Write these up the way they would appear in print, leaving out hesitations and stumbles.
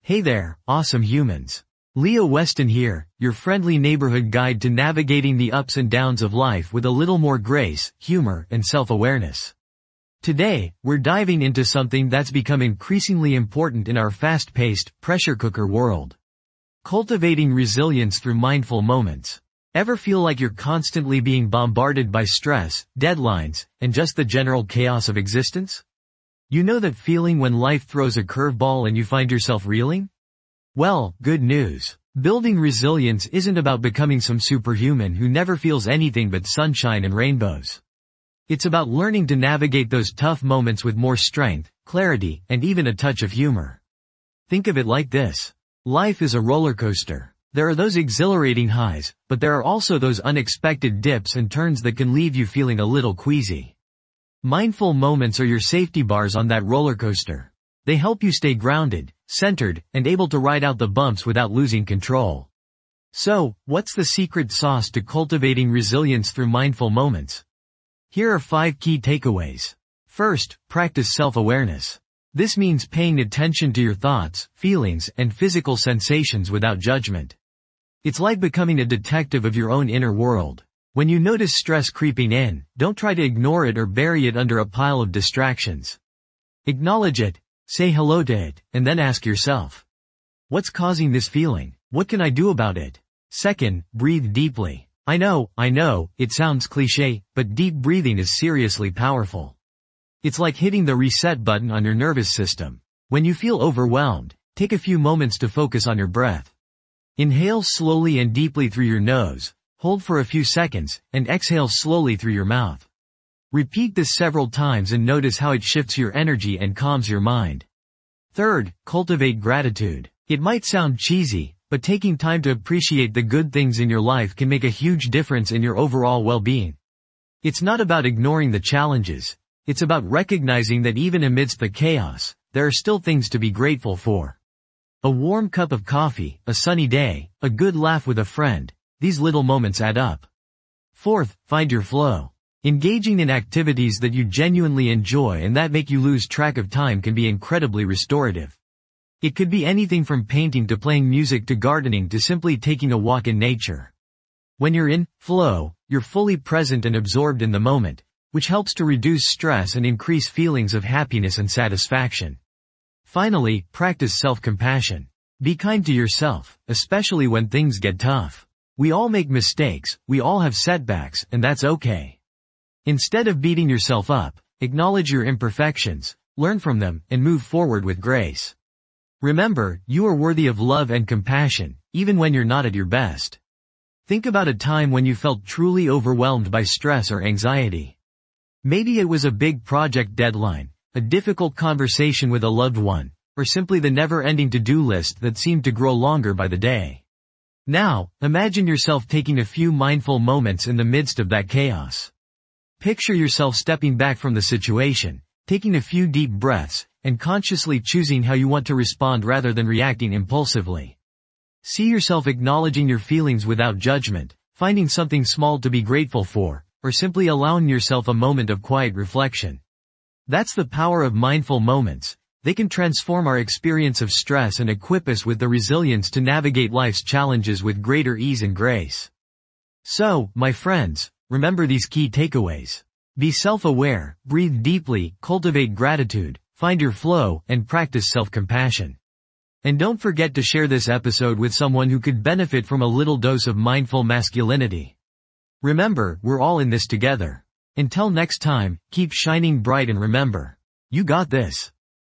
Hey there, awesome humans. Leo Weston here, your friendly neighborhood guide to navigating the ups and downs of life with a little more grace, humor, and self-awareness. Today, we're diving into something that's become increasingly important in our fast-paced, pressure cooker world. Cultivating resilience through mindful moments. Ever feel like you're constantly being bombarded by stress, deadlines, and just the general chaos of existence? You know that feeling when life throws a curveball and you find yourself reeling? Well, good news. Building resilience isn't about becoming some superhuman who never feels anything but sunshine and rainbows. It's about learning to navigate those tough moments with more strength, clarity, and even a touch of humor. Think of it like this. Life is a roller coaster. There are those exhilarating highs, but there are also those unexpected dips and turns that can leave you feeling a little queasy. Mindful moments are your safety bars on that roller coaster. They help you stay grounded, centered, and able to ride out the bumps without losing control. So, what's the secret sauce to cultivating resilience through mindful moments? Here are 5 key takeaways. First, practice self-awareness. This means paying attention to your thoughts, feelings, and physical sensations without judgment. It's like becoming a detective of your own inner world. When you notice stress creeping in, don't try to ignore it or bury it under a pile of distractions. Acknowledge it, say hello to it, and then ask yourself, what's causing this feeling? What can I do about it? Second, breathe deeply. I know, it sounds cliché, but deep breathing is seriously powerful. It's like hitting the reset button on your nervous system. When you feel overwhelmed, take a few moments to focus on your breath. Inhale slowly and deeply through your nose, hold for a few seconds, and exhale slowly through your mouth. Repeat this several times and notice how it shifts your energy and calms your mind. Third, cultivate gratitude. It might sound cheesy, but taking time to appreciate the good things in your life can make a huge difference in your overall well-being. It's not about ignoring the challenges. It's about recognizing that even amidst the chaos, there are still things to be grateful for. A warm cup of coffee, a sunny day, a good laugh with a friend. These little moments add up. Fourth, find your flow. Engaging in activities that you genuinely enjoy and that make you lose track of time can be incredibly restorative. It could be anything from painting to playing music to gardening to simply taking a walk in nature. When you're in flow, you're fully present and absorbed in the moment, which helps to reduce stress and increase feelings of happiness and satisfaction. Finally, practice self-compassion. Be kind to yourself, especially when things get tough. We all make mistakes, we all have setbacks, and that's okay. Instead of beating yourself up, acknowledge your imperfections, learn from them, and move forward with grace. Remember, you are worthy of love and compassion, even when you're not at your best. Think about a time when you felt truly overwhelmed by stress or anxiety. Maybe it was a big project deadline, a difficult conversation with a loved one, or simply the never-ending to-do list that seemed to grow longer by the day. Now, imagine yourself taking a few mindful moments in the midst of that chaos. Picture yourself stepping back from the situation, taking a few deep breaths, and consciously choosing how you want to respond rather than reacting impulsively. See yourself acknowledging your feelings without judgment, finding something small to be grateful for, or simply allowing yourself a moment of quiet reflection. That's the power of mindful moments. They can transform our experience of stress and equip us with the resilience to navigate life's challenges with greater ease and grace. So, my friends, remember these key takeaways. Be self-aware, breathe deeply, cultivate gratitude, find your flow, and practice self-compassion. And don't forget to share this episode with someone who could benefit from a little dose of mindful masculinity. Remember, we're all in this together. Until next time, keep shining bright and remember, you got this.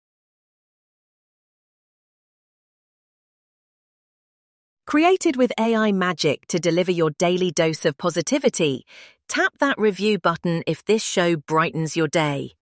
Created with AI magic to deliver your daily dose of positivity, tap that review button if this show brightens your day.